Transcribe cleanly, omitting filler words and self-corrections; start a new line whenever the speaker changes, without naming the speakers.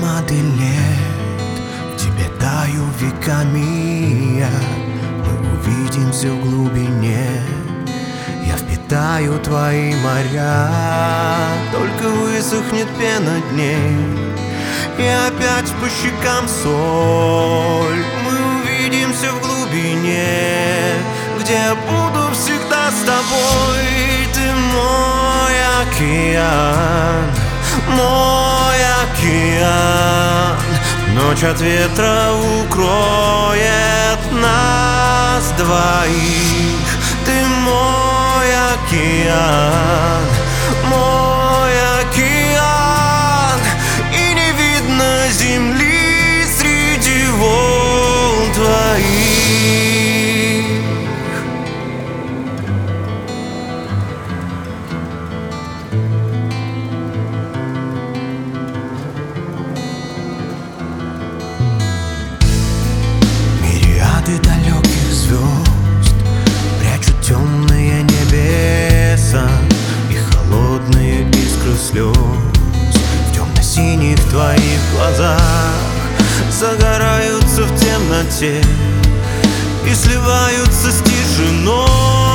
громады лет, в тебе таю веками я. Мы увидимся в глубине, я впитаю твои моря. Только высохнет пена дней, и опять по щекам соль. Мы увидимся в глубине, где я буду всегда с тобой. Ты мой океан, мой океан. Ночь от ветра укроет нас двоих. Ты мой океан, мой океан. И не видно земли среди волн твоих. Мириады далеких звезд прячут темные небеса и холодные искры слез. В темно-синих твоих глазах загораются в темноте и сливаются с тишиной.